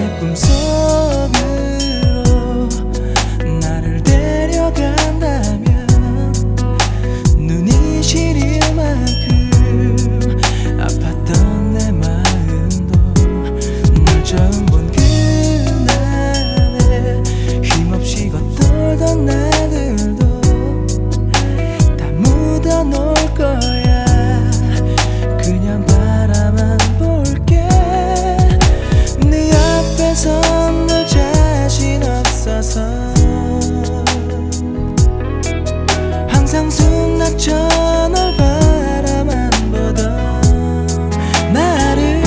꿈속으로 나를 데려간다면 눈이 시릴 만큼 아팠던 내 마음도 널 처음 본 그날에 힘없이 걷돌던 날들도 다 묻어놓을 거야. 그냥 바라만 볼게. 네 앞에선 늘 자신 없어서 항상 숨나쳐 널 바라만 보던 나를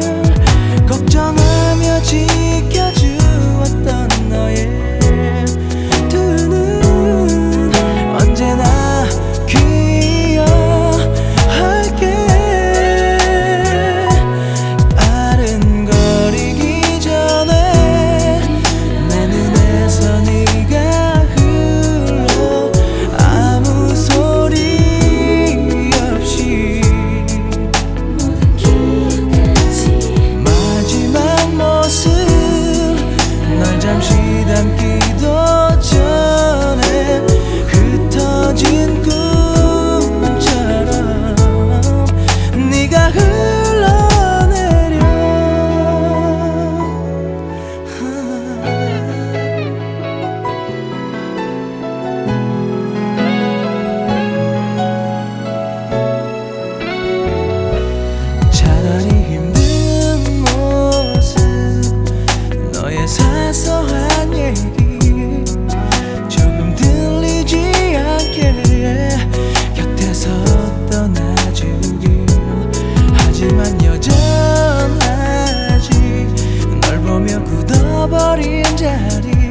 걱정하며 지켜주었던 너의 두 눈 언제나 기억할게. 아른거리기 전에 내 눈에서 네가 흘러 아무 소리 없이 모든 기억까지 마지막 모습 널 잠시 담기도 전에 흩어진 꿈처럼 네가 흘러내려. 차라리 힘든 모습 너의 사소한 얘기 조금 들리지 않게 곁에서 떠나주길. 하지만 여전하지 널 보며 굳어버린 자리